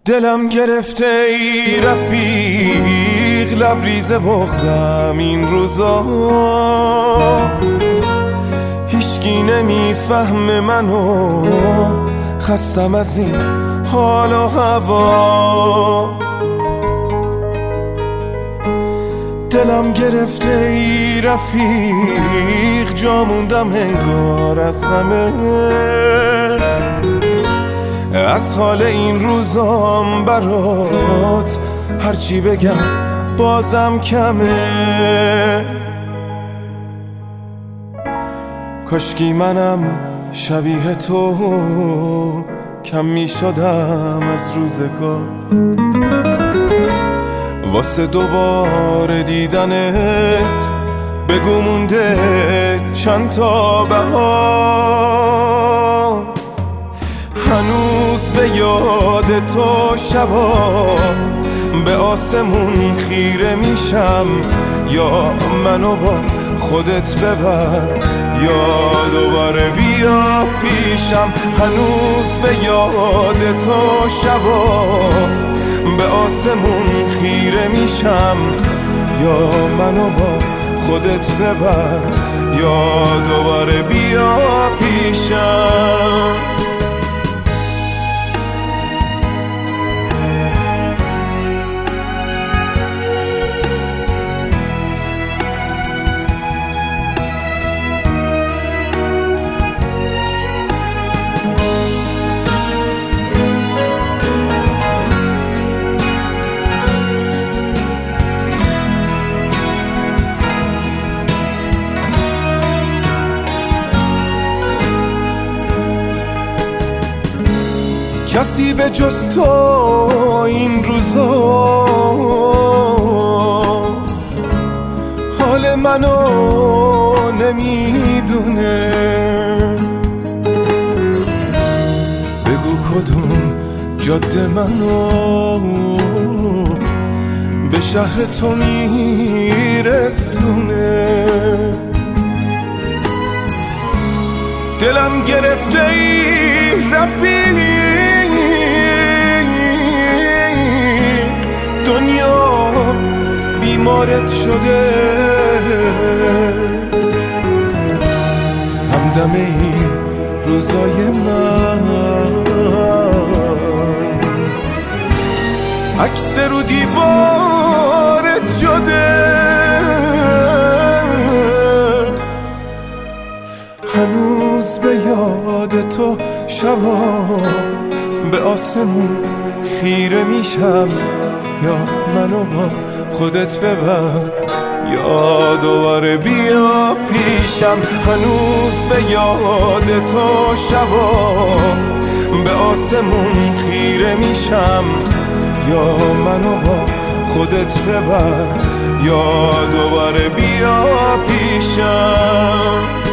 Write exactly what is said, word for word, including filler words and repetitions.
دلم گرفته ای رفیق، لبریز بغضم این روزا، هیچکی نمیفهم منو، خستم از این حال و هوا. دلم گرفته ای رفیق، جا موندم انگار از همه، از حال این روزام برات هرچی بگم بازم کمه. کاشکی منم شبیه تو کم می شدم از روزگار، واسه دوباره دیدنت بگو مونده چند تا بهار. هنوز به یاد تو شبا به آسمون خیره میشم، یا منو با خودت ببر یا دوباره بیا پیشم. هنوز به یاد تو شبا به آسمون خیره میشم، یا منو با خودت ببر یا دوباره بیا پیشم. کسی به جز تو این روزا حال منو نمیدونه. بگو کدوم جاده منو به شهر تو میرسونه. دلم گرفته ای رفیق، دنیا بیمارت شده، همدم این روزای من عکس رو دیوارت شده. هنوز به یاد تو شبا به آسمون خیره میشم، یا منو با خودت ببر یا دوباره بیا پیشم. هنوز به یاد تو شبا به آسمون خیره میشم، یا منو با خودت ببر یا دوباره بیا پیشم.